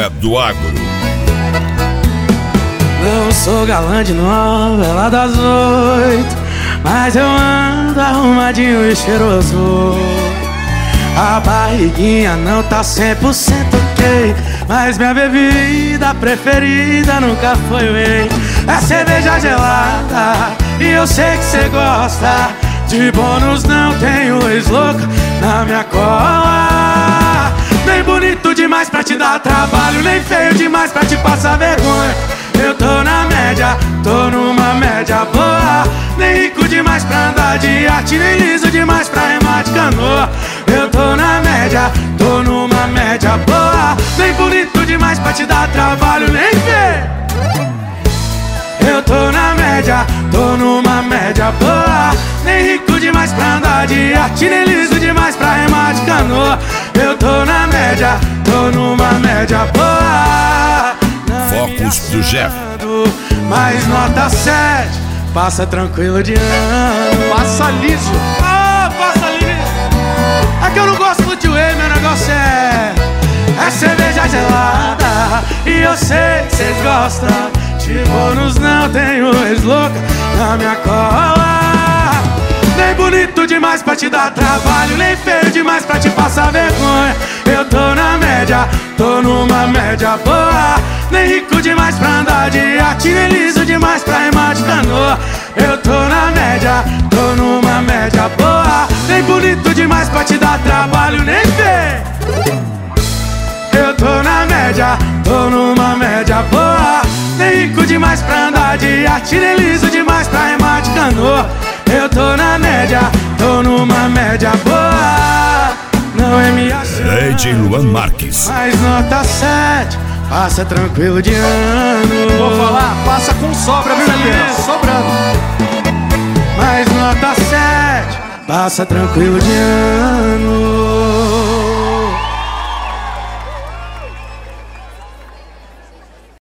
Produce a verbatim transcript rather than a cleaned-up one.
Zé do Agro. Não sou galã de novela das oito, mas eu ando arrumadinho e cheiroso. A barriguinha não tá cem por cento ok, mas minha bebida preferida nunca foi whey. É cerveja gelada e eu sei que cê gosta. De bônus não tenho ex-louca na minha cola. Nem bonito demais pra te dar trabalho, nem feio demais pra te passar vergonha. Eu tô na média, tô numa média boa. Nem rico demais pra andar de arte, nem liso demais pra remar de canoa. Eu tô na média, tô numa média boa. Nem bonito demais pra te dar trabalho, nem feio. Eu tô na média, tô numa média boa. Nem rico demais pra andar de arte, nem liso demais pra remar de canoa. Eu tô na média, tô numa média boa. Focos do Jeff. Mas nota sete, passa tranquilo de ano. Passa liso. Ah, passa liso. É que eu não gosto muito de whey, meu negócio é É cerveja gelada e eu sei que cês gostam. De bônus não tenho ex-louca na minha cola. Nem bonito demais pra te dar trabalho, nem feio demais pra te passar vergonha. Eu tô na média, tô numa média boa. Nem rico demais pra andar de arte, nem liso demais pra remar de canoa. Eu tô na média, tô numa média boa. Nem bonito demais pra te dar trabalho, nem feio. Eu tô na média, tô numa média boa. Nem rico demais pra andar de arte, nem liso demais pra remar de canoa. Eu tô na média, tô numa média boa. Não é me achando, D J Luan Marques. mas nota sete, passa tranquilo de ano. Vou falar, passa com sobra, viu, Juliano? Sobrando. Mas nota sete, passa tranquilo de ano.